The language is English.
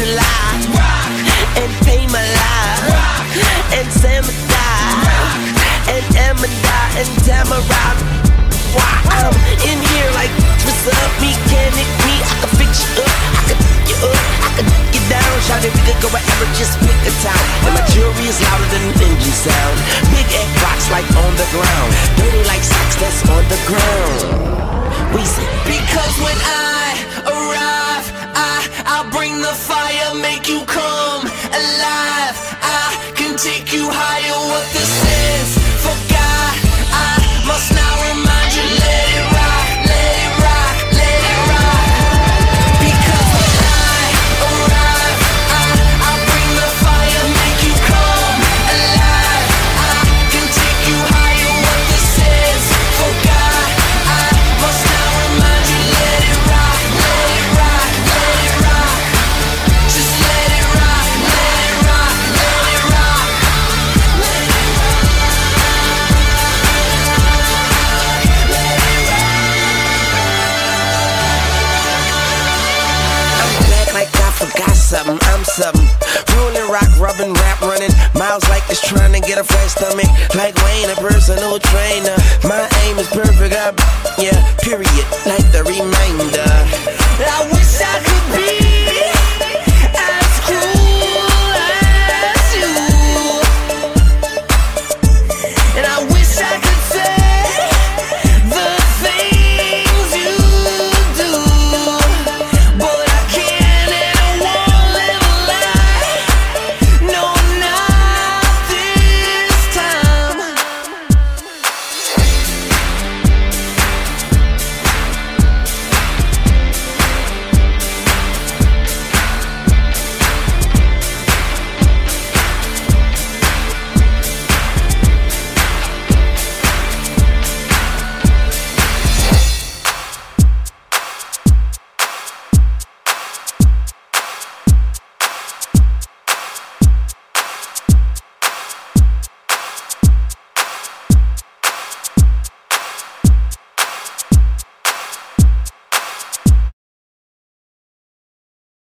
July. And pay my life. And Samadai. And Amanda and Tamara. Why I'm in here like, what's up, mechanic me? I can fix you up, I can you up, I can get down. Shout it, we could go wherever, just pick a town. And my jewelry is louder than an engine sound. Big egg rocks like on the ground. Dirty like socks that's on the ground. We say, because when I arrive, I'll bring the fire, make you come alive. I can take you higher, what this is. Forgot, I must now remind you, let it rock, let it rock, let it rock. Because when I arrive, I'll bring the fire, make you come alive. I can take you higher, what this is. Forgot, I must now remind you, let it rock, let it rock, let it rock. Just let it rock, let it rock, let it rock. Let it rock. I'm back like I forgot something, I'm something. Rolling, rock, rubbing, rap, running. Miles like this trying to get a fresh stomach. Like Wayne, a personal trainer. My aim is perfect, yeah, period. Like the reminder. I wish I could be